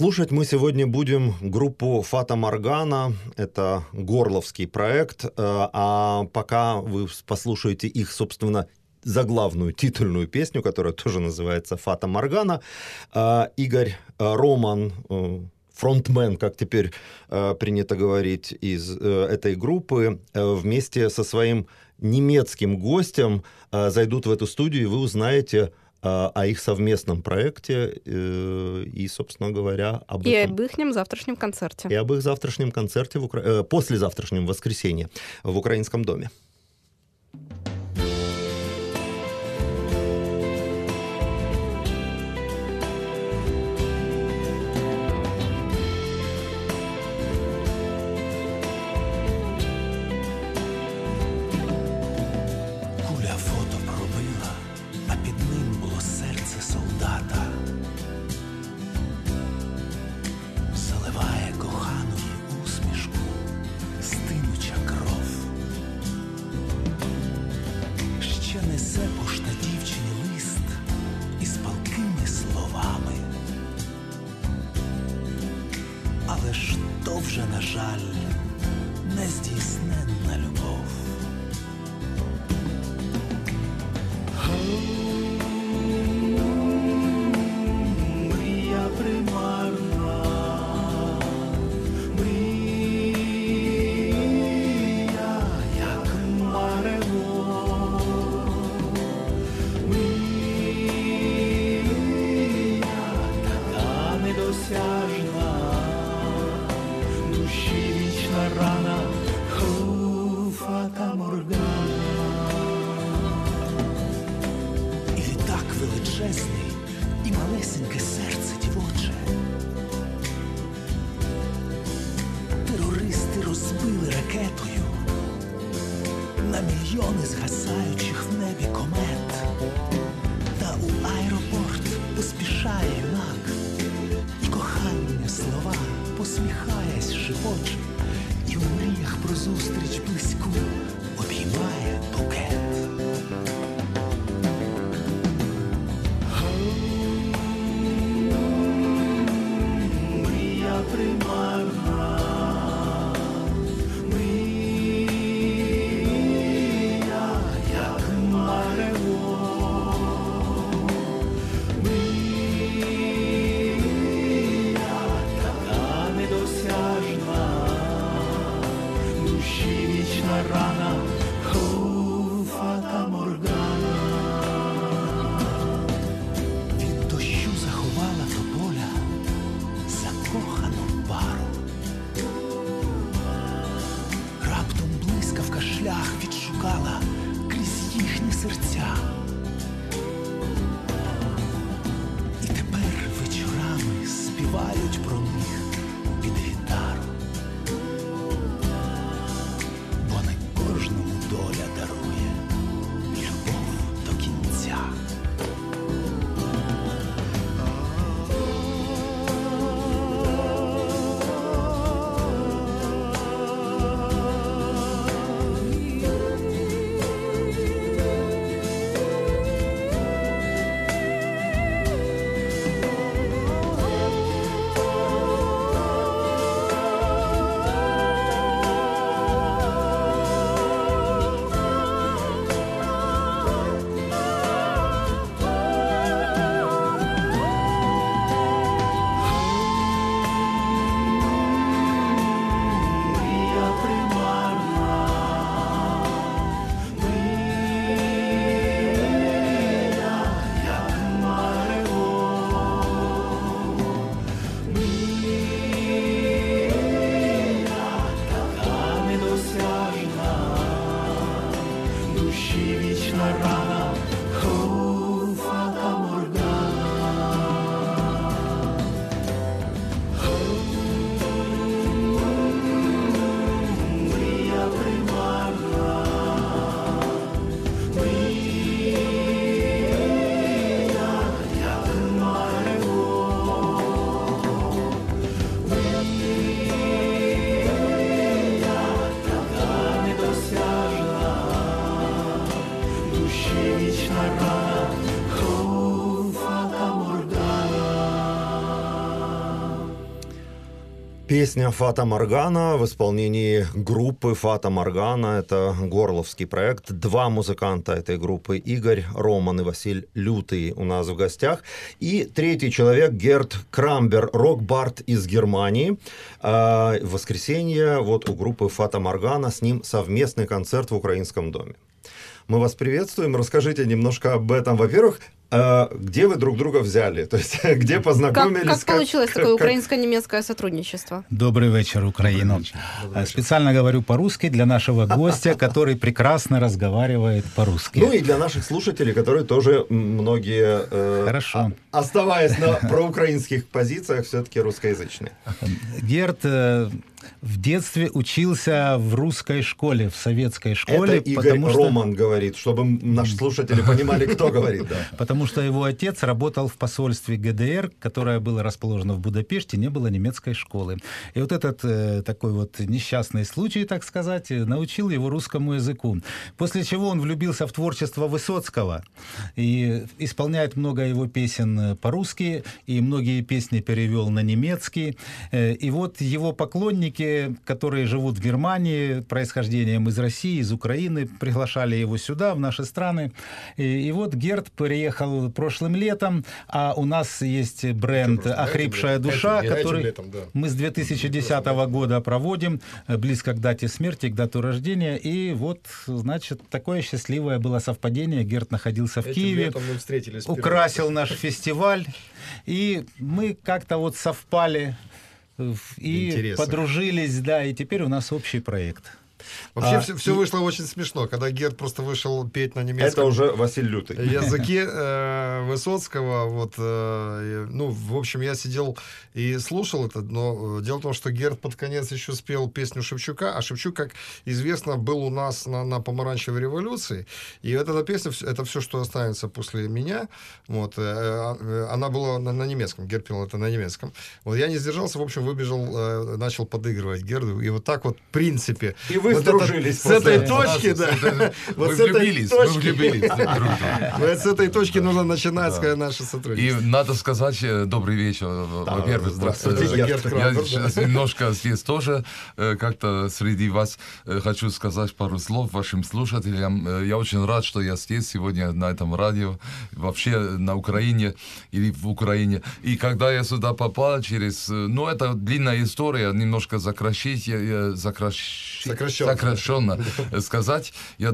Слушать мы сегодня будем группу «Фата Моргана». Это горловский проект. А пока вы послушаете их, собственно, заглавную титульную песню, которая тоже называется «Фата Моргана», Игорь Роман, фронтмен, как теперь принято говорить, из этой группы, вместе со своим немецким гостем зайдут в эту студию, и вы узнаете о их совместном проекте и, собственно говоря, об этом. И об их завтрашнем концерте. И об их завтрашнем концерте, послезавтрашнем воскресенье в Украинском доме. Песня «Фата Моргана» в исполнении группы «Фата Моргана». Это горловский проект. Два музыканта этой группы, Игорь Роман и Василь Лютый, у нас в гостях. И третий человек, Герт Крамбер, рок-бард из Германии. В воскресенье вот у группы «Фата Моргана» с ним совместный концерт в Украинском доме. Мы вас приветствуем. Расскажите немножко об этом. Во-первых, где вы друг друга взяли? То есть, где познакомились? Как получилось такое украинско-немецкое сотрудничество? Добрый вечер, Украина. Специально говорю по-русски для нашего гостя, который прекрасно разговаривает по-русски. Ну и для наших слушателей, которые тоже многие, Хорошо. Оставаясь на проукраинских позициях, все-таки русскоязычные. Герт в детстве учился в русской школе, в советской школе. Это Игорь Роман говорит, чтобы наши слушатели понимали, кто говорит. Да. Потому что его отец работал в посольстве ГДР, которое было расположено в Будапеште, не было немецкой школы. И вот этот такой вот несчастный случай, так сказать, научил его русскому языку. После чего он влюбился в творчество Высоцкого и исполняет много его песен по-русски, и многие песни перевел на немецкий. И вот его поклонники, которые живут в Германии, происхождением из России, из Украины, приглашали его сюда, в наши страны. И вот Герт приехал прошлым летом, а у нас есть бренд «Охрипшая душа», который летом, да, мы с 2010 года проводим, близко к дате смерти, к дату рождения. И вот, значит, такое счастливое было совпадение. Герт находился в Киеве, украсил наш фестиваль, и мы как-то вот совпали и интересно подружились, да, и теперь у нас общий проект. Вообще все вышло очень смешно, когда Герт просто вышел петь на немецком. Это уже Василь Лютый. Языке Высоцкого. Вот, ну, в общем, я сидел и слушал это, но дело в том, что Герт под конец еще спел песню Шевчука, а Шевчук, как известно, был у нас на Помаранчевой революции, и вот эта песня, это все, что останется после меня, вот, она была на немецком, Герт пел это на немецком. Вот я не сдержался, в общем, выбежал, начал подыгрывать Герду, и вот так вот, в принципе... И вы вот сдружились. С этой точки, да. Мы влюбились. Вот с этой точки нужно начинать наше сотрудничество. И надо сказать, добрый вечер. Во-первых, я сейчас немножко здесь тоже как-то среди вас хочу сказать пару слов вашим слушателям. Я очень рад, что я здесь сегодня на этом радио, вообще на Украине или в Украине. И когда я сюда попал через... Ну, это длинная история, немножко сокращенно сказать. Я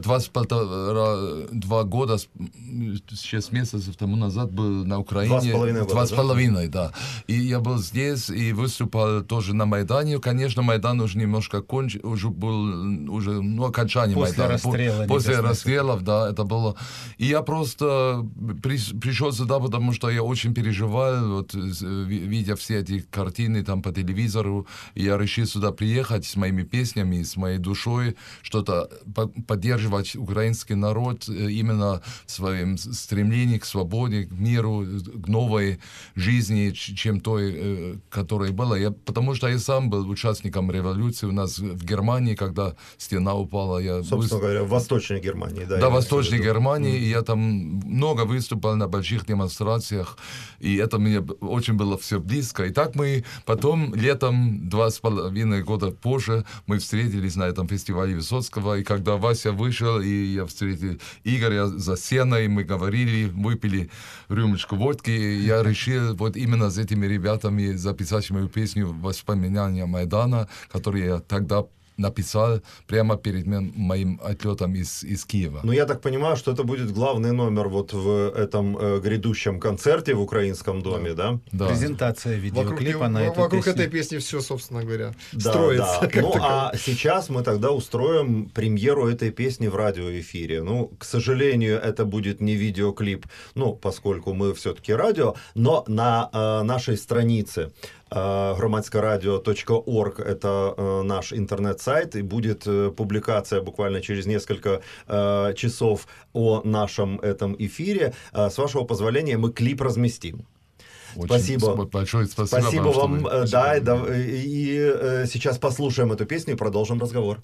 2 года, 6 месяцев тому назад был на Украине. 2,5 года, да. И я был здесь и выступал тоже на Майдане. Конечно, Майдан уже немножко уже был окончание Майдана. После расстрелов, да, это было. И я просто пришел сюда, потому что я очень переживал, вот, видя все эти картины там по телевизору. И я решил сюда приехать с моими песнями, с моей душой, что-то поддерживать украинский народ именно в своем стремлении к свободе, к миру, к новой жизни, чем той, которая была. Потому что я сам был участником революции у нас в Германии, когда стена упала. Собственно говоря, в Восточной Германии. Да, в Восточной Германии. И я там много выступал на больших демонстрациях, и это мне очень было все близко. И так мы потом, летом, 2,5 года позже, мы встретились на этом фестивале Высоцкого, и когда Вася вышел, и я встретил Игоря за сценой, мы говорили, выпили рюмочку водки, и я решил вот именно с этими ребятами записать мою песню «Воспоминания Майдана», которую я тогда написал прямо перед моим отлетом из Киева. Ну, я так понимаю, что это будет главный номер вот в этом грядущем концерте в Украинском доме, да? Да. Презентация видеоклипа на эту песню. Вокруг этой песни все, собственно говоря, строится. Да. Ну, а сейчас мы тогда устроим премьеру этой песни в радиоэфире. Ну, к сожалению, это будет не видеоклип, ну, поскольку мы все-таки радио, но на нашей странице громадскорадио.орг, это наш интернет-сайт, и будет публикация буквально через несколько часов о нашем этом эфире. С вашего позволения мы клип разместим. Спасибо. Большое спасибо. Спасибо вам. Да, и сейчас послушаем эту песню и продолжим разговор.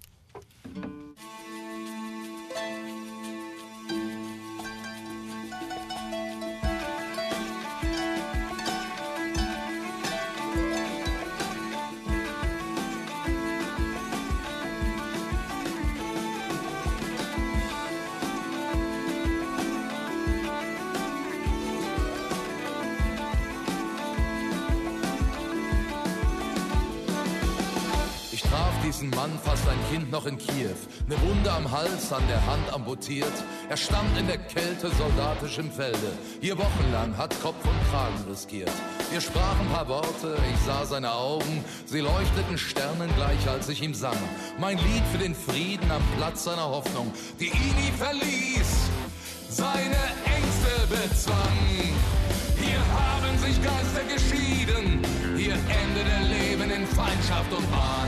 Ich traf diesen Mann, fast ein Kind noch in Kiew. Eine Wunde am Hals, an der Hand amputiert. Er stand in der Kälte soldatisch im Felde. Hier wochenlang hat Kopf und Kragen riskiert. Wir sprachen ein paar Worte, ich sah seine Augen. Sie leuchteten Sternen gleich, als ich ihm sang. Mein Lied für den Frieden am Platz seiner Hoffnung, die ihn nie verließ, seine Ängste bezwang. Hier haben sich Geister geschieden, hier endet der Leben in Feindschaft und Wahn.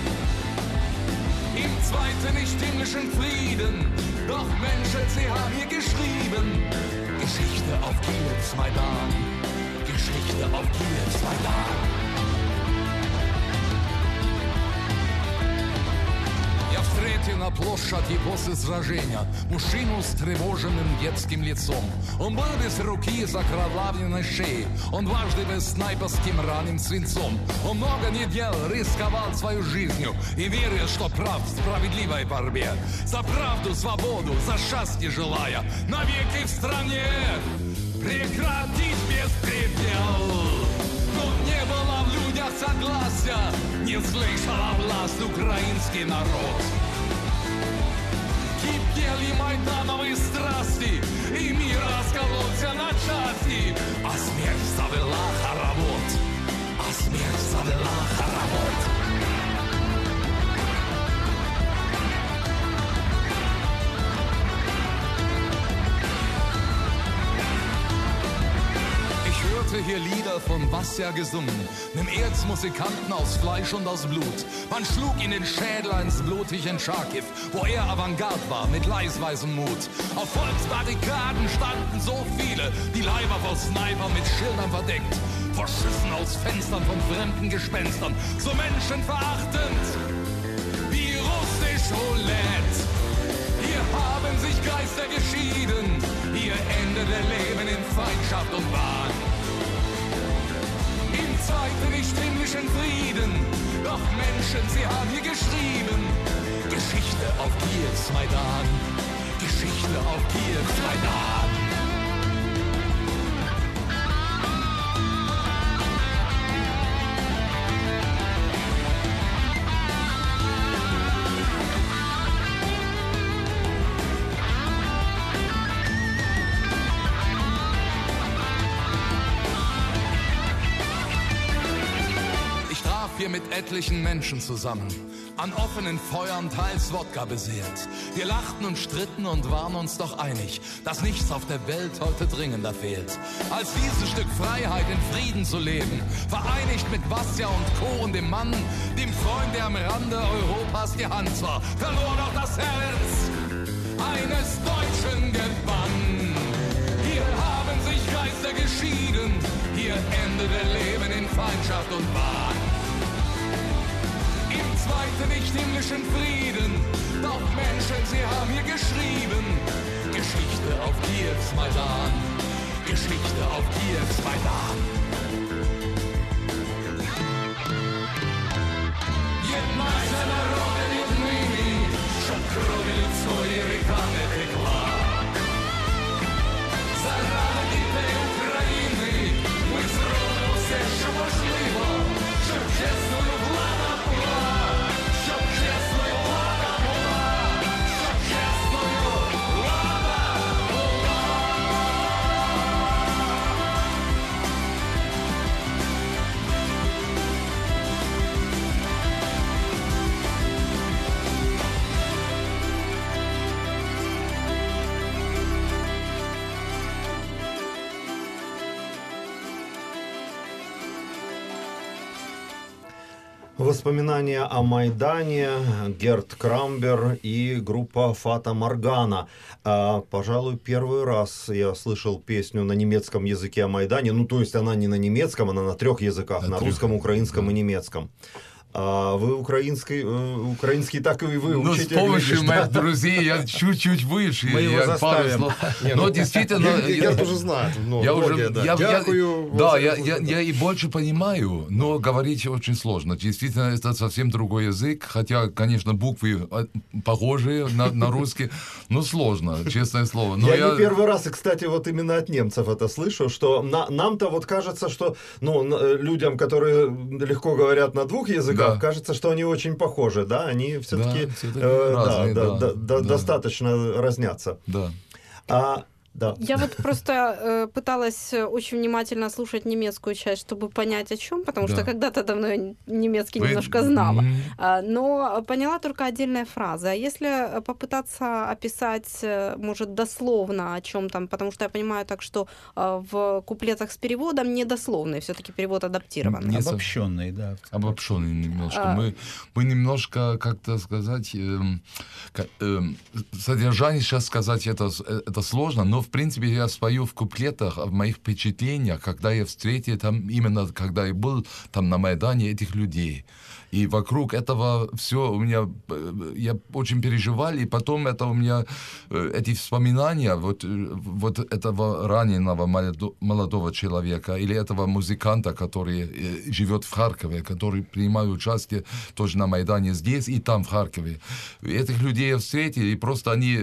Im zweiten nicht-himmlischen Frieden, doch Menschen, sie haben hier geschrieben, Geschichte auf Kiews Maidan, Geschichte auf Kiews Maidan. Я встретил на площади после сражения мужчину с тревоженным детским лицом. Он был без руки, с окровавленной шеей. Он дважды был снайперским ранен свинцом. Он много недель рисковал свою жизнью и верил, что прав в справедливой борьбе. За правду, свободу, за счастье желая, навеки в стране прекратить беспредел. Но не было в людях согласия, не слышала власть украинский народ. Кипели майдановые страсти, и мир раскололся на части, а смерть завела хоровод, а смерть завела хоровод. Hier Lieder von Bassja gesungen, nem Erzmusikanten aus Fleisch und aus Blut. Man schlug ihn den Schädel ins blutigen Charkiw, wo er Avantgarde war mit leisweisem Mut. Auf Volksbarrikaden standen so viele, die Leiber vor Sniper mit Schildern verdeckt, vor Schüssen aus Fenstern von fremden Gespenstern, so menschenverachtend wie russisch Roulette. Hier haben sich Geister geschieden, hier endet der Leben in Feindschaft und Wahn. Im zweiten nicht-himmlischen Frieden, doch Menschen, sie haben hier geschrieben, Geschichte auf Kiews Maidan, Geschichte auf Kiews Maidan. Hier mit etlichen Menschen zusammen, an offenen Feuern teils Wodka besehrt. Wir lachten und stritten und waren uns doch einig, dass nichts auf der Welt heute dringender fehlt, als dieses Stück Freiheit in Frieden zu leben, vereinigt mit Bassja und Co. und dem Mann, dem Freund, der am Rande Europas die Hand war, verlor doch das Herz eines Deutschen gewann. Hier haben sich Geister geschieden, hier endet der Leben in Feindschaft und Wahn. Im zweiten nicht-himmlischen Frieden, doch Menschen, sie haben hier geschrieben, Geschichte auf Kiews Maidan, Geschichte auf Kiews Maidan. Jedna se народы віднині, щоб крові людської ріка не текла. Заради дітей України ми зробимо все, що можливо, щоб чесною влада була, щоб чесною влада була, щоб чесною влада була. Воспоминания о Майдане, Герт Крамбер и группа Фата Моргана. Пожалуй, первый раз я слышал песню на немецком языке о Майдане. Ну, то есть она не на немецком, она на 3 языках, на русском, украинском и немецком. А вы украинский так и вы учите? Ну, с помощью моих друзей я чуть-чуть выше. Мы его заставим. Но действительно... Я тоже знаю. Я уже... Да, я и больше понимаю, но говорить очень сложно. Действительно, это совсем другой язык, хотя, конечно, буквы похожие на русский, но сложно, честное слово. Но я не первый раз, и, кстати, вот именно от немцев это слышу, что нам-то вот кажется, что людям, которые легко говорят на 2 языках, да. Кажется, что они очень похожи, да? Они все-таки разные, достаточно разнятся. Да. Да. Я вот просто пыталась очень внимательно слушать немецкую часть, чтобы понять, о чем, потому что когда-то давно я немецкий немножко знала. Но поняла только отдельные фразы. А если попытаться описать, может, дословно о чем там, потому что я понимаю так, что в куплетах с переводом недословный, все-таки перевод адаптированный. Обобщенный, да. Обобщенный немножко. Мы немножко, как-то сказать, содержание сейчас сказать это сложно, но в принципе я спою в куплетах о моих впечатлениях, когда я встретил там, именно когда я был там на Майдане, этих людей. И вокруг этого все у меня, я очень переживал, и потом это у меня, эти воспоминания вот этого раненого молодого человека, или этого музыканта, который живет в Харькове, который принимает участие тоже на Майдане здесь и там, в Харькове. Этих людей я встретил, и просто они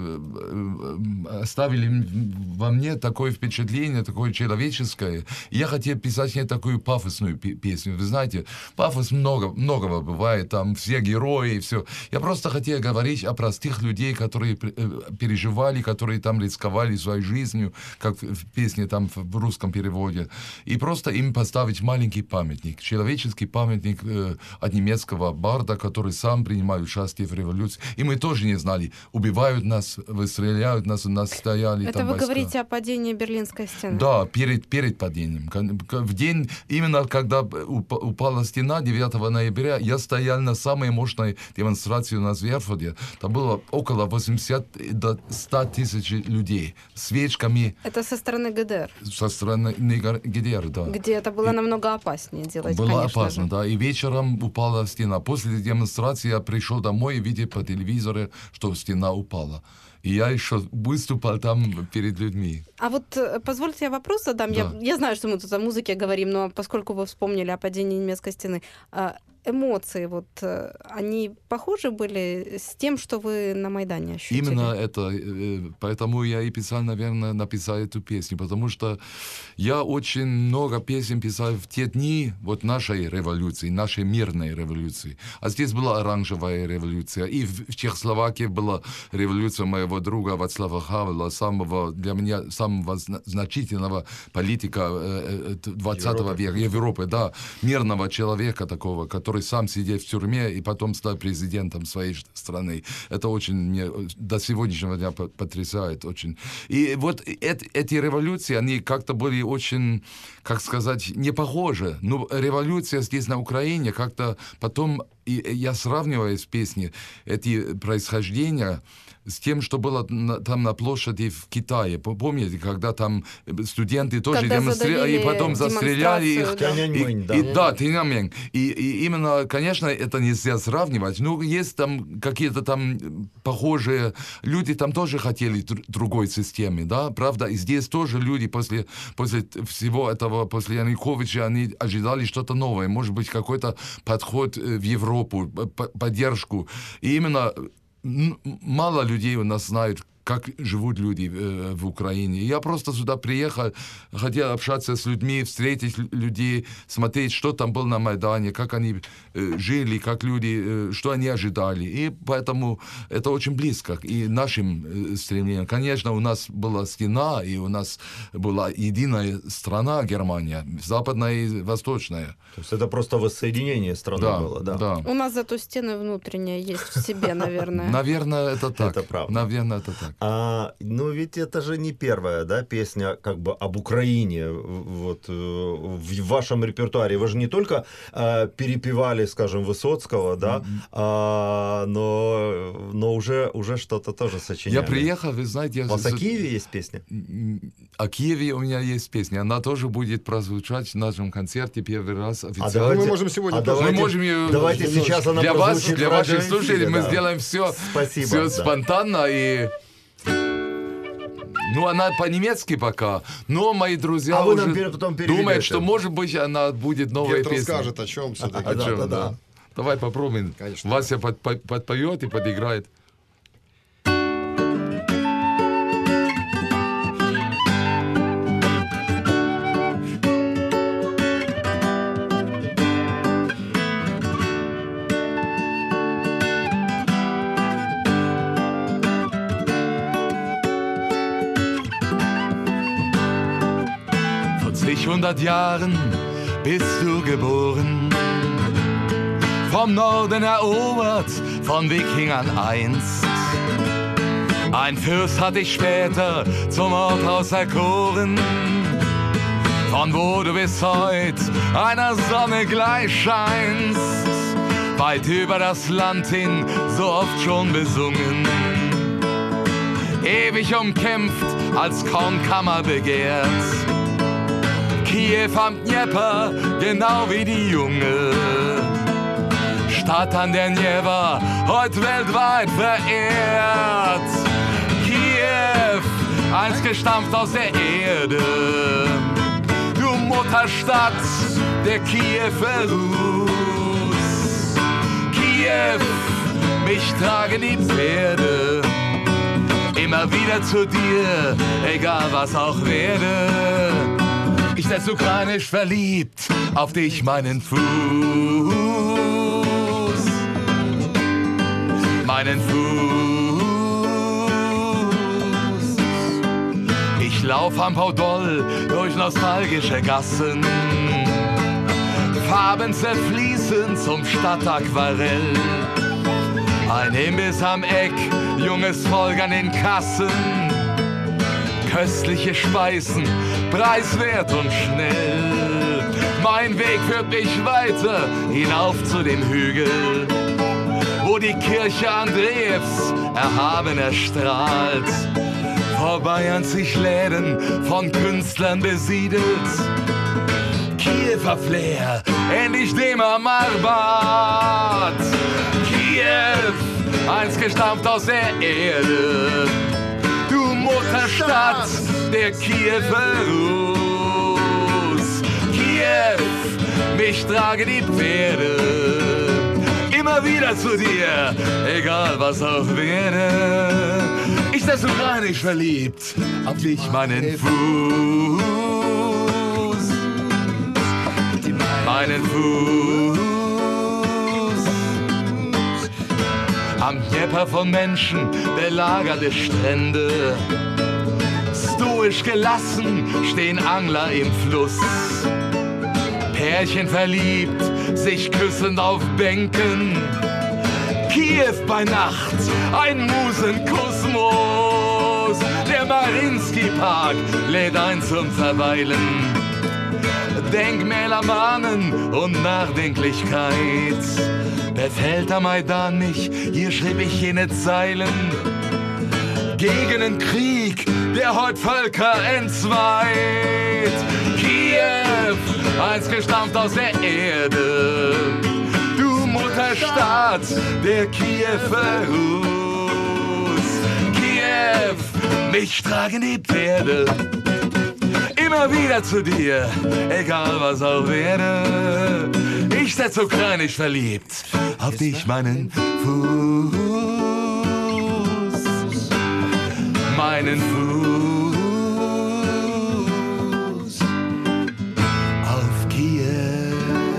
оставили во мне такое впечатление, такое человеческое. И я хотел писать не такую пафосную песню. Вы знаете, пафос многого бывает, там все герои, все. Я просто хотел говорить о простых людей, которые переживали, которые там рисковали своей жизнью, как в песне там в русском переводе. И просто им поставить маленький памятник, человеческий памятник от немецкого барда, который сам принимает участие в революции. И мы тоже не знали, убивают нас, выстреляют нас, у нас стояли это там вы войска. Говорите о падении Берлинской стены? Да, перед падением. В день, именно когда упала стена 9 ноября, я стоял на самой мощной демонстрации на Зверфоде. Там было около 80 до 100 тысяч людей с свечками. Это со стороны ГДР? Со стороны ГДР, да. Где это было намного опаснее делать, было конечно опасно, же. да. И вечером упала стена. После демонстрации я пришел домой и видел по телевизору, что стена упала. И я еще выступал там перед людьми. А вот позвольте я вопрос задам. Да. Я знаю, что мы тут о музыке говорим, но поскольку вы вспомнили о падении немецкой стены, эмоции, вот, они похожи были с тем, что вы на Майдане ощутили? Именно это, поэтому я и писал, наверное, написал эту песню, потому что я очень много песен писал в те дни вот нашей революции, нашей мирной революции. А здесь была оранжевая революция, и в Чехословакии была революция моего друга Вацлава Хавела, для меня самого значительного политика 20 века, Европы, да, мирного человека такого, который сам сидел в тюрьме и потом стал президентом своей страны. Это очень мне до сегодняшнего дня потрясает очень. И вот эти революции, они как-то были очень, как сказать, не похожи. Но революция здесь на Украине как-то потом, и я сравниваю с песней эти происхождения с тем, что было там на площади в Китае. Помните, когда там студенты тоже демонстрировали, и потом застреляли их. Да, Тяньаньмэнь. И именно, конечно, это нельзя сравнивать, но есть там какие-то там похожие люди, там тоже хотели другой системы, да, правда, и здесь тоже люди после всего этого, после Януковича, они ожидали что-то новое, может быть, какой-то подход в Европу, поддержку. И именно мало людей у нас знают, как живут люди в Украине. Я просто сюда приехал, хотел общаться с людьми, встретить людей, смотреть, что там было на Майдане, как они жили, как люди, что они ожидали. И поэтому это очень близко и нашим стремлениям. Конечно, у нас была стена, и у нас была единая страна, Германия, западная и восточная. То есть это просто воссоединение страны было, да? Да. У нас зато стены внутренние есть в себе, наверное. Наверное, это так. Это правда. Наверное, это так. Ну ведь это же не первая, да, песня как бы об Украине вот в вашем репертуаре. Вы же не только перепевали, скажем, Высоцкого, да, но уже что-то тоже сочиняли. Я приехал, вы знаете... У вас о Киеве есть песня? О Киеве у меня есть песня. Она тоже будет прозвучать в нашем концерте первый раз официально. Мы можем сегодня мы можем ее... Давайте сейчас она для вас, прозвучит для в ваших радиоэфире, слушателей мы да. сделаем все, Спасибо, все да. спонтанно и... Ну, она по-немецки пока, но мои друзья вы уже нам потом переведете. думают, что, может быть, она будет новая Герт песня. расскажет, о чем все-таки. О чем, да. Давай попробуем. Конечно. Вася подпоет и подыграет. 800 Jahren bist du geboren. Vom Norden erobert, von Wikingern einst. Ein Fürst hat dich später zum Ort auserkoren. Von wo du bis heut einer Sonne gleich scheinst. Weit über das Land hin, so oft schon besungen. Ewig umkämpft, als Kornkammer begehrt. Kiew am Dnieper, genau wie die Junge. Stadt an der Dnieper, heute weltweit verehrt. Kiew, einst gestampft aus der Erde. Du Mutterstadt, der Kiewer Ruß. Kiew, mich tragen die Pferde. Immer wieder zu dir, egal was auch werde. Ich setz ukrainisch verliebt auf dich meinen Fuß. Meinen Fuß. Ich lauf am Podol durch nostalgische Gassen. Farben zerfließen zum Stadtaquarell. Ein Imbiss am Eck, junges Volk an den Kassen. Köstliche Speisen, preiswert und schnell. Mein Weg führt mich weiter hinauf zu dem Hügel, wo die Kirche Andreevs erhaben erstrahlt. Vorbei an zig Läden, von Künstlern besiedelt. Kiewer Flair, ähnlich dem am Arbat. Kiew, einst gestampft aus der Erde. Du Mutterstadt, der Kiewer Ruß. Kiew, mich tragen die Pferde. Immer wieder zu dir, egal was auch werde. Ich setz ukrainisch verliebt auf dich meinen Fuß. Meinen Fuß. Am Dnieper von Menschen belagerte Strände. Stoisch gelassen stehen Angler im Fluss. Pärchen verliebt, sich küssend auf Bänken. Kiew bei Nacht, ein Musenkosmos. Der Mariinsky-Park lädt ein zum Verweilen. Denkmäler mahnen und Nachdenklichkeit. Befällt der Maidan mich, hier schrieb ich jene Zeilen. Gegen den Krieg, der heut Völker entzweit. Kiew, einst gestampft aus der Erde. Du Mutterstadt, der Kiewer Ruß. Kiew, mich tragen die Pferde. Immer wieder zu dir, egal was auch werde. Ich setz ukrainisch verliebt auf dich meinen Fuß. Meinen Fuß auf Kiew.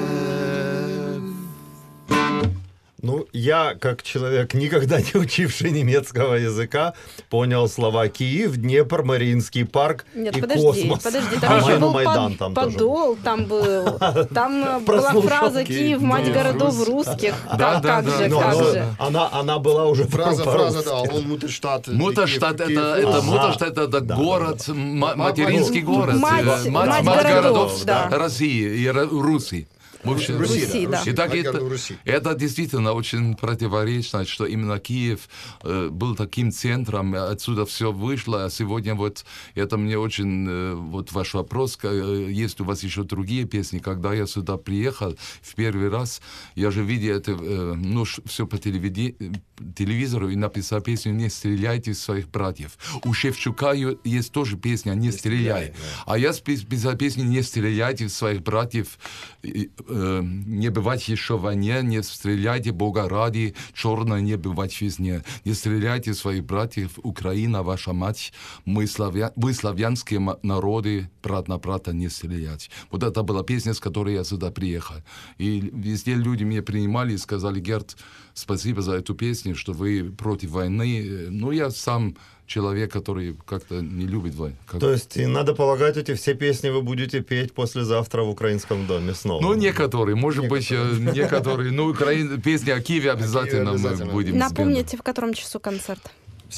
Ну, я, как человек, никогда не учивший немецкого языка, понял слова Киев, Днепр, Мариинский парк и космос. Подожди, там еще был Подол, там был. Там была фраза «Киев, мать городов русских». Как же? Она была уже фраза, да, он Муттерштадт. Муттерштадт, это город, материнский город. Мать городов России и Руси. Руси, да. Итак, это действительно очень противоречно, что именно Киев был таким центром, отсюда все вышло. А сегодня вот это мне очень, вот ваш вопрос, есть у вас еще другие песни. Когда я сюда приехал в первый раз, я же видел это, ну, все по телевизору и написал песню «Не стреляйте в своих братьев». У Шевчука есть тоже песня «Не стреляй». А я писал песню «Не стреляйте в своих братьев». Не бывать еще в войне, не стреляйте, Бога ради, черное не бывать везде. Не стреляйте своих братьев, Украина, ваша мать, вы славянские народы, брат на брата не стрелять. Вот это была песня, с которой я сюда приехал. И везде люди меня принимали и сказали: Герт, спасибо за эту песню, что вы против войны. Ну, я сам человек, который как-то не любит войну. То есть, надо полагать, эти все песни вы будете петь послезавтра в Украинском доме снова? Ну, некоторые, может быть, некоторые. Ну, песни о Киеве обязательно мы будем. Напомните, в котором часу концерт? В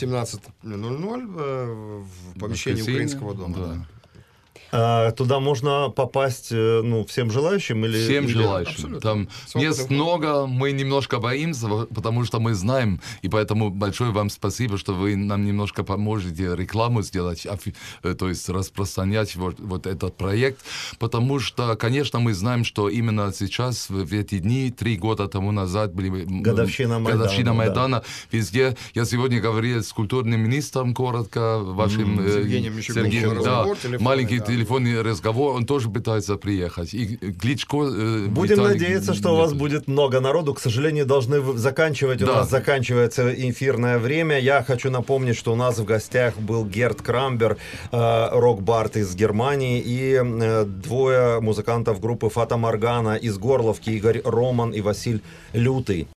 17:00 в помещении Украинского дома. Да. Туда можно попасть, ну, всем желающим? Всем желающим. Там мест много, мы немножко боимся, потому что мы знаем, и поэтому большое вам спасибо, что вы нам немножко поможете рекламу сделать, то есть распространять вот этот проект, потому что, конечно, мы знаем, что именно сейчас, в эти дни, 3 года тому назад, были годовщина Майдана, да. Везде. Я сегодня говорил с культурным министром коротко, вашим Сергеем, маленький телефонный разговор, он тоже пытается приехать. И Кличко... Будем надеяться, что у вас будет много народу. К сожалению, должны заканчивать. У нас заканчивается эфирное время. Я хочу напомнить, что у нас в гостях был Герт Крамбер, рок-бард из Германии, и 2 музыкантов группы Фата Моргана из Горловки, Игорь Роман и Василь Лютый.